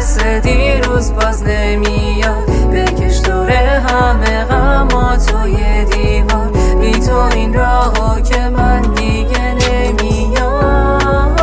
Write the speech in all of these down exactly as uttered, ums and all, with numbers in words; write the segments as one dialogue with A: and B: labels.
A: مثل دیروز باز نمیاد. بکش دوره همه غما توی دیوار، بی تو این راهو که من دیگه نمیاد.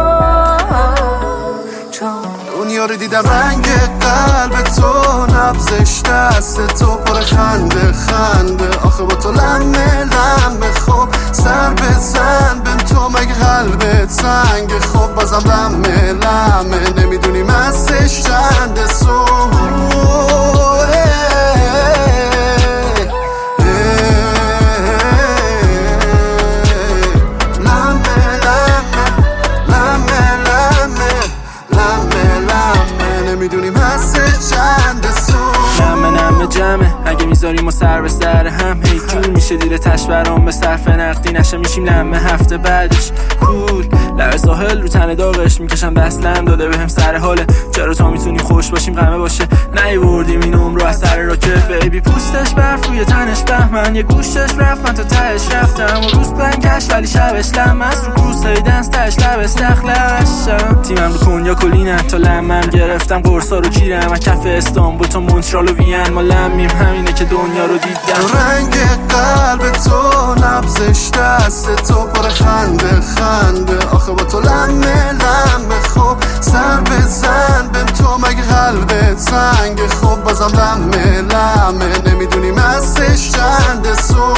A: چون
B: دنیا رو دیدم رنگ قلب تو، نبضش دست تو پر خنده خنده. آخه با تو لمه لمه خوب سر بزن بهم تو، مگه قلبت سنگ خوب بازم لمه لمه. نمیدونی مستش چنده سو میدونیم هسته چند سو.
C: نمه نمه جمعه اگه میذاریم و سر به سر هم، هی جون میشه دیره تشبرام به صرف نقدی نشه. میشیم لمه هفته بعدش کول لب ساحل رو تن داغش میکشم دستلم داده بهم سر حاله. چرا تا میتونیم خوش باشیم غمه باشه، نیوردیم این عمر رو از سر راکت. بیبی پوستش برف روی تنش بهمن، یه گوشتش رفت من تا تهش رفتم. و روز پنکش ولی شبش لم از رو کروس های دنس تهش لب استخلشم. تیمم رو کنیا کلینم تا لمم گرفتم قرصا رو کیرم. از کف استانبول تا مونترال و وین ما لمیم، همینه که دنیا رو دیدم.
B: رنگ قلب تو نبضش دست تو پر خنده خنده. آخه با تو لمه لمه خوب سر بزن بهم تو، مگه قلبت سنگ خوب بازم لمه لمه. نمیدونی مستش چنده سو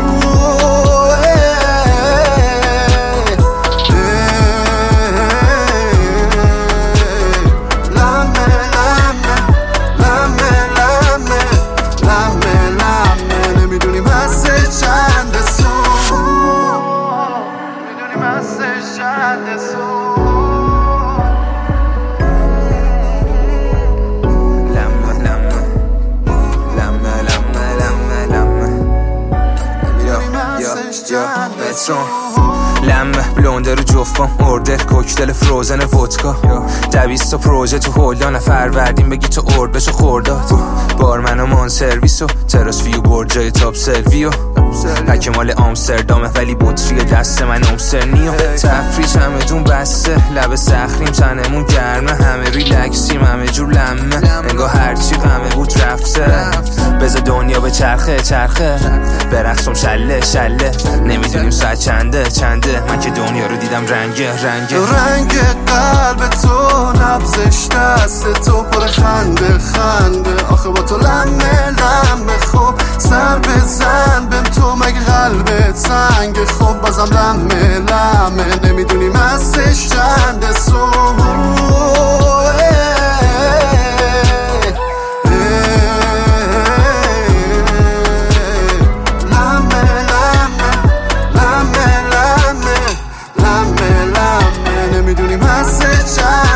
D: لمه بلونده رو جفام اوردر کوکتل فروزن ودکا. دویست تا پروژه تو هولدا نفر وردیم بگی تو ارد بشو خورداد. بارمن و مان سرویس و تراس ویو برد جای تاپ سرویو. پک مال آمستردامه ولی بطری دست من آمسترنیو. تفریج همه دون بسته لب سخریم تنمون گرمه. همه ریلکسیم همه جور لمه انگاه هرچی غمه بود رفته. بذار دنیا به چرخه چرخه برقصم شله شله. نمیدونیم ساعت چنده چنده، من که دنیا رو دیدم رنگه رنگه.
B: رنگ قلب تو نبضش دست تو پر خنده خنده. آخه با تو لمه لمه خوب سر بزن بهم تو، مگه قلبت سنگ خوب بازم لمه لمه. نمیدونی مستش چنده سو نمیدونیم هسته چند